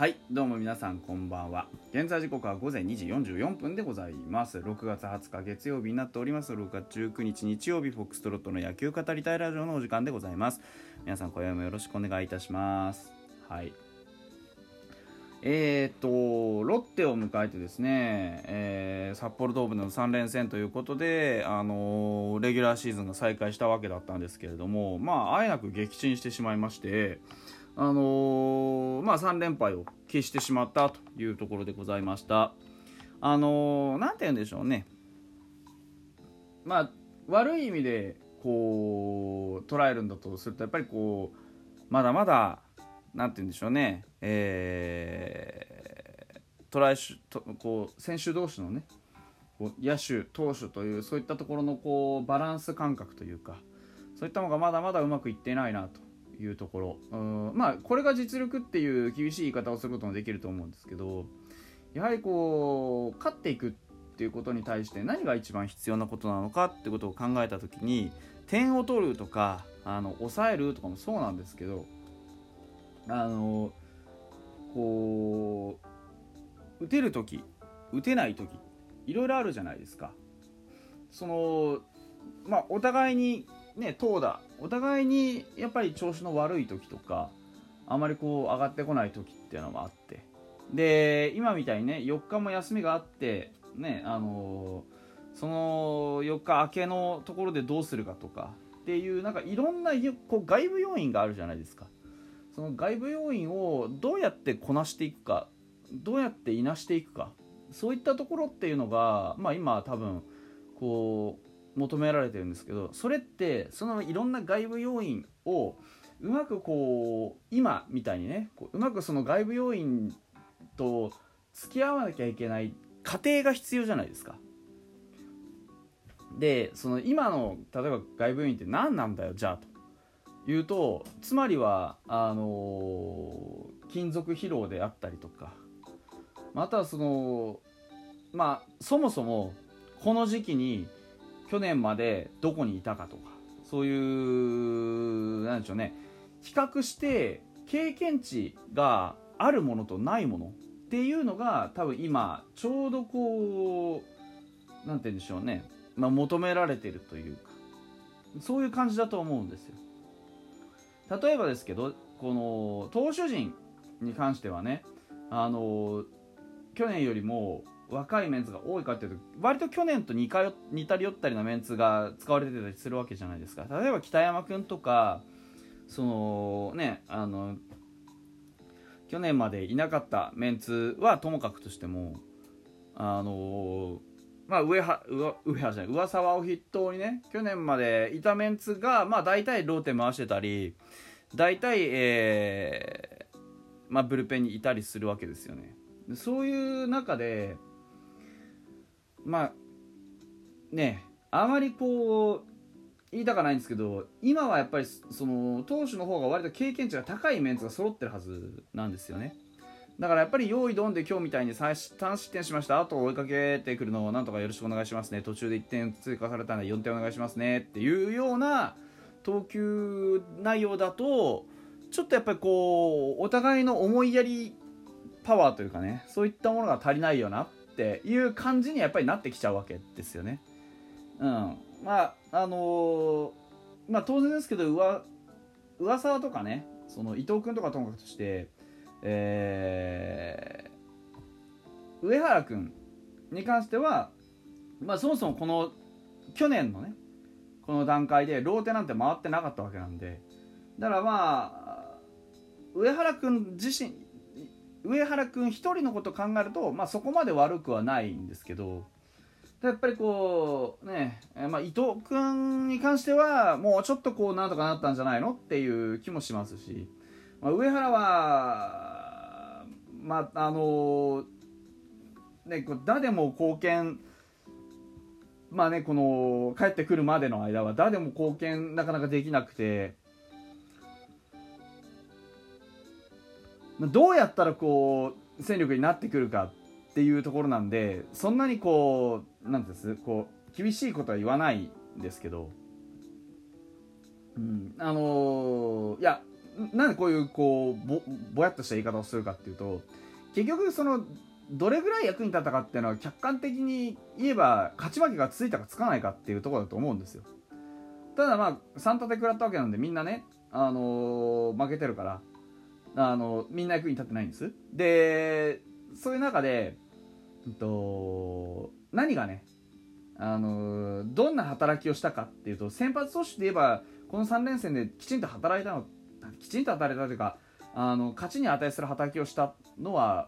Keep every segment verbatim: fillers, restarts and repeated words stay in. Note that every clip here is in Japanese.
はい、どうも皆さんこんばんは。現在時刻はごぜんにじよんじゅうよんぷんでございます。ろくがつはつか月曜日になっております。ろくがつじゅうくにち日曜日、フォックストロットの野球語りたいラジオのお時間でございます。皆さん今夜もよろしくお願いいたします。はい。えーとロッテを迎えてですね、えー、札幌ドームのさん連戦ということで、あのー、レギュラーシーズンが再開したわけだったんですけれども、まああえなく撃沈してしまいまして、あのー、まあさん連敗を喫してしまったというところでございました。あのー、なんて言うんでしょうね、まあ悪い意味でこう捉えるんだとすると、やっぱりこうまだまだなんて言うんでしょうね、えー、トライシュとこう選手同士のね、こう野手投手というそういったところのこうバランス感覚というか、そういったのがまだまだうまくいっていないなというところ。うん、まあこれが実力っていう厳しい言い方をすることもできると思うんですけど、やはりこう勝っていくっていうことに対して何が一番必要なことなのかってことを考えたときに、点を取るとかあの抑えるとかもそうなんですけど、あのこう打てるとき打てないときいろいろあるじゃないですか。そのまあお互いにね、投打お互いにやっぱり調子の悪い時とか、あまりこう上がってこない時っていうのもあって、で今みたいにねよっかも休みがあってね、あのー、そのよっか明けのところでどうするかとかっていう、なんかいろんなこう外部要因があるじゃないですか。その外部要因をどうやってこなしていくか、どうやっていなしていくか、そういったところっていうのが、まあ、今多分こう求められてるんですけど、それってそのいろんな外部要因をうまくこう今みたいにね、こううまくその外部要因と付き合わなきゃいけない過程が必要じゃないですか。でその今の例えば外部要因って何なんだよじゃあというと、つまりはあのー、金属疲労であったりとか、またはそのまあそもそもこの時期に去年までどこにいたかとか、そういうなんでしょうね、比較して経験値があるものとないものっていうのが多分今ちょうどこうなんて言うんでしょうね、まあ、求められているというか、そういう感じだと思うんですよ。例えばですけど、この投手陣に関してはね、あの去年よりも若いメンツが多いかっていうと、割と去年と似かよ似たり寄ったりなメンツが使われてたりするわけじゃないですか。例えば北山君とか、そのね、あの去年までいなかったメンツはともかくとしても、あのまあ上は上上原じゃない上沢を筆頭にね、去年までいたメンツがまあ大体ローテ回してたり、大体、えーまあ、ブルペンにいたりするわけですよね。そういう中でまあね、あまりこう言いたかないんですけど、今はやっぱりその投手の方が割と経験値が高いメンツが揃ってるはずなんですよね。だからやっぱり用意ドンで今日みたいに単失点しました、あと追いかけてくるのをなんとかよろしくお願いしますね、途中でいってん追加されたのでよんてんお願いしますねっていうような投球内容だと、ちょっとやっぱりこうお互いの思いやりパワーというかね、そういったものが足りないよなっていう感じにやっぱりなってきちゃうわけですよね。うん、まああのー、まあ当然ですけど、上上沢とかね、その伊藤君とかともかくとして、えー、上原君に関しては、まあそもそもこの去年のねこの段階でローテなんて回ってなかったわけなんで、だからまあ上原君自身上原君一人のことを考えると、まあ、そこまで悪くはないんですけど、やっぱりこうね、まあ、伊藤君に関してはもうちょっとこうなんとかなったんじゃないのっていう気もしますし、まあ、上原はまああのね、打でも貢献、まあね、この帰ってくるまでの間は打でも貢献なかなかできなくて、どうやったらこう戦力になってくるかっていうところなんで、そんなにこうなんですこう厳しいことは言わないんですけど、うん、あのー、いやなんでこういうこう ぼ, ぼやっとした言い方をするかっていうと、結局そのどれぐらい役に立ったかっていうのは客観的に言えば勝ち負けがついたかつかないかっていうところだと思うんですよ。ただまあさん立て食らったわけなんでみんなね、あのー、負けてるから、あのー、みんな役に立ってないんです。でそういう中で、えっと、何がね、あのー、どんな働きをしたかっていうと、先発投手で言えばこのさん連戦できちんと働いたのきちんと働いたというか、あの勝ちに値する働きをしたのは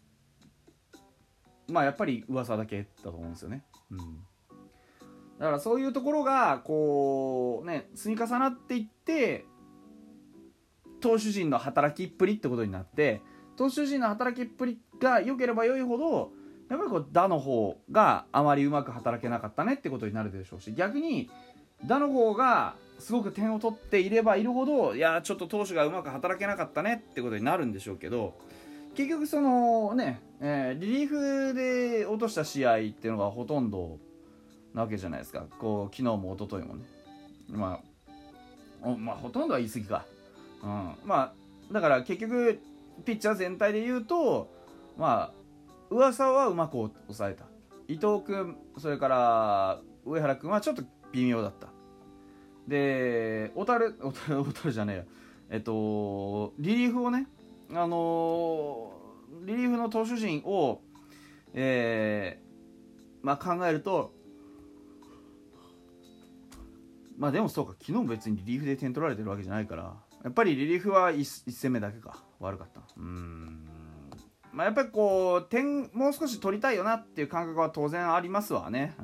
まあやっぱり噂だけだと思うんですよね。うん、だからそういうところがこうね積み重なっていって投手陣の働きっぷりってことになって、投手陣の働きっぷりが良ければ良いほどやっぱりこう打の方があまりうまく働けなかったねってことになるでしょうし、逆に打の方がすごく点を取っていればいるほど、いやちょっと投手がうまく働けなかったねってことになるんでしょうけど、結局そのね、えー、リリーフで落とした試合っていうのがほとんどなわけじゃないですか。こう昨日も一昨日もね、まあ、まあほとんどは言い過ぎか、うん、まあだから結局ピッチャー全体で言うと、まあ噂はうまく抑えた。伊藤君それから上原君はちょっと微妙だった。で小樽小樽小樽じゃねえやえっとリリーフをね、あのー、リリーフの投手陣を、えーまあ、考えると、まあでもそうか、昨日も別にリリーフで点取られてるわけじゃないから、やっぱりリリーフは 1, 一戦目だけか悪かった。うーん、まあ、やっぱりこう点もう少し取りたいよなっていう感覚は当然ありますわね。うん、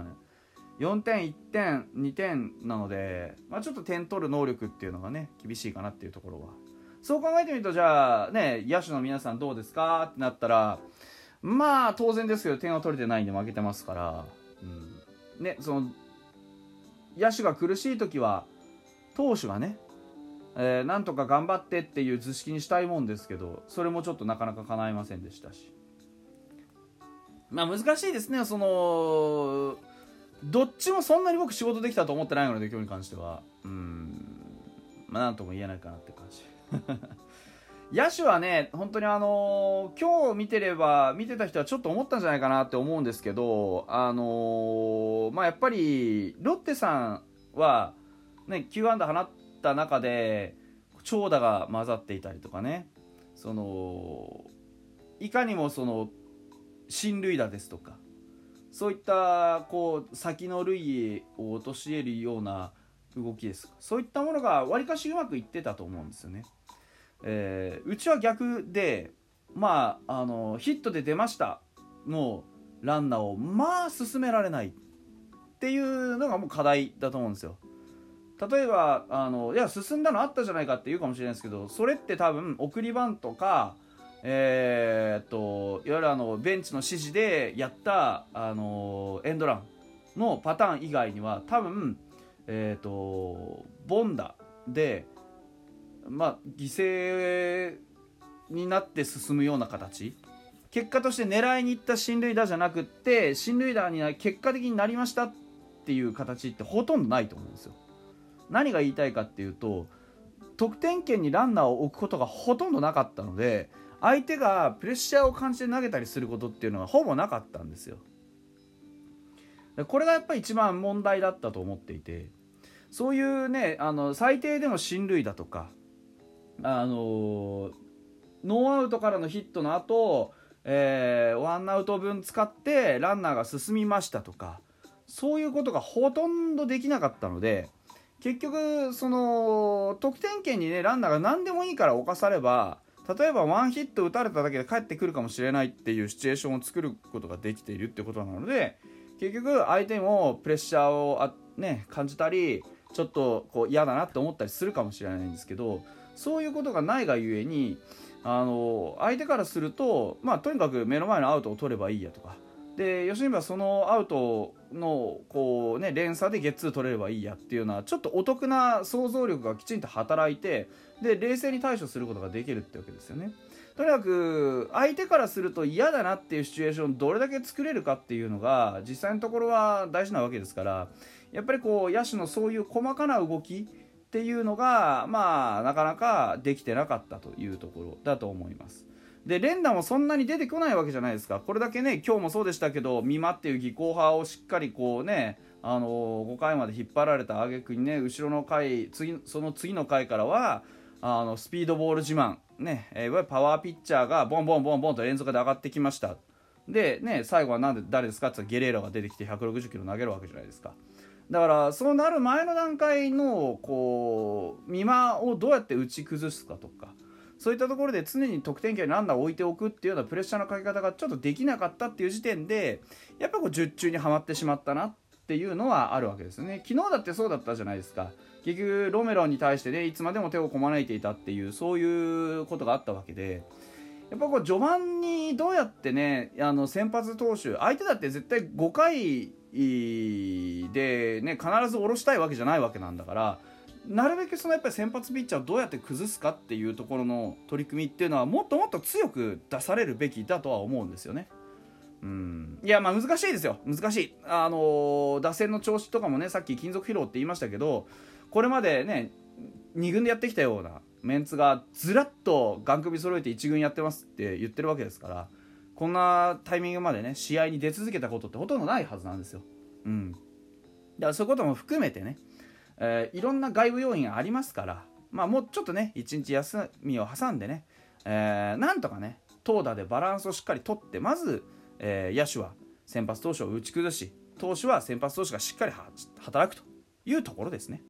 よんてんいってんにてんなので、まあ、ちょっと点取る能力っていうのがね厳しいかなっていうところは、そう考えてみると、じゃあね野手の皆さんどうですかってなったら、まあ当然ですけど点は取れてないんで負けてますから、うん、ね、その野手が苦しい時は投手がね、えー、なんとか頑張ってっていう図式にしたいもんですけど、それもちょっとなかなか叶いませんでしたし、まあ難しいですね。そのどっちもそんなに僕仕事できたと思ってないので、今日に関してはうーん、まあなんとも言えないかなって感じ野手はね本当にあのー、今日見てれば見てた人はちょっと思ったんじゃないかなって思うんですけど、あのー、まあやっぱりロッテさんはねきゅう安打放った中で長打が混ざっていたりとかね、そのいかにもその進塁打ですとか、そういったこう先の塁を陥れるような動きですか、そういったものがわりかしうまくいってたと思うんですよね。えー、うちは逆で、まあ、あのヒットで出ましたのランナーをまあ進められないっていうのがもう課題だと思うんですよ。例えばあのいや進んだのあったじゃないかって言うかもしれないですけど、それって多分送りバントか、えー、っといわゆるあのベンチの指示でやったあのエンドランのパターン以外には多分、えー、っと凡打でまあ犠牲になって進むような形、結果として狙いに行った進塁打じゃなくって進塁打に結果的になりましたっていう形ってほとんどないと思うんですよ。何が言いたいかっていうと、得点圏にランナーを置くことがほとんどなかったので、相手がプレッシャーを感じて投げたりすることっていうのはほぼなかったんですよ。これがやっぱり一番問題だったと思っていて、そういうねあの最低でも進塁打とか、あのノーアウトからのヒットの後、えー、ワンアウト分使ってランナーが進みましたとか、そういうことがほとんどできなかったので、結局その得点圏にねランナーが何でもいいから置かされば、例えばワンヒット打たれただけで帰ってくるかもしれないっていうシチュエーションを作ることができているってことなので、結局相手もプレッシャーをあ、ね、感じたりちょっとこう嫌だなって思ったりするかもしれないんですけど、そういうことがないがゆえに、あの相手からすると、まあ、とにかく目の前のアウトを取ればいいやとかで、吉見はそのアウトのこう、ね、連鎖でゲッツー取れればいいやっていうのはちょっとお得な想像力がきちんと働いて、で冷静に対処することができるってわけですよね。とにかく相手からすると嫌だなっていうシチュエーションをどれだけ作れるかっていうのが実際のところは大事なわけですから、やっぱりこう野手のそういう細かな動きっっていうのがまあなかなかできてなかったというところだと思います。で連打もそんなに出てこないわけじゃないですか。これだけね今日もそうでしたけど、美馬っていう技巧派をしっかりこうね、あのー、ごかいまで引っ張られた挙句にね、後ろの回次その次の回からはあのスピードボール自慢ね、えー、いわゆるパワーピッチャーがボンボンボンボンと連続で上がってきました。でね、最後はなんで誰ですかって言ったらゲレーロが出てきてひゃくろくじゅっキロ投げるわけじゃないですか。だからそうなる前の段階のこう美馬をどうやって打ち崩すかとか、そういったところで常に得点圏にランナーを置いておくっていうようなプレッシャーのかけ方がちょっとできなかったっていう時点で、やっぱこう術中にはまってしまったなっていうのはあるわけですね。昨日だってそうだったじゃないですか。結局ロメロに対してねいつまでも手をこまねいていたっていう、そういうことがあったわけで、やっぱこう序盤にどうやってね、あの先発投手相手だって絶対ごかいでね必ず下ろしたいわけじゃないわけなんだから、なるべくそのやっぱり先発ピッチャーをどうやって崩すかっていうところの取り組みっていうのはもっともっと強く出されるべきだとは思うんですよね。うん、いやまあ難しいですよ、難しい。あのー、打線の調子とかもね、さっき金属疲労って言いましたけど、これまでねに軍でやってきたようなメンツがずらっとガン首揃えていち軍やってますって言ってるわけですから、こんなタイミングまでね試合に出続けたことってほとんどないはずなんですよ。うん、だからそういうことも含めてね、えー、いろんな外部要因がありますから、まあもうちょっとねいちにち休みを挟んでね、えー、なんとかね投打でバランスをしっかりとって、まず、えー、野手は先発投手を打ち崩し、投手は先発投手がしっかり働くというところですね。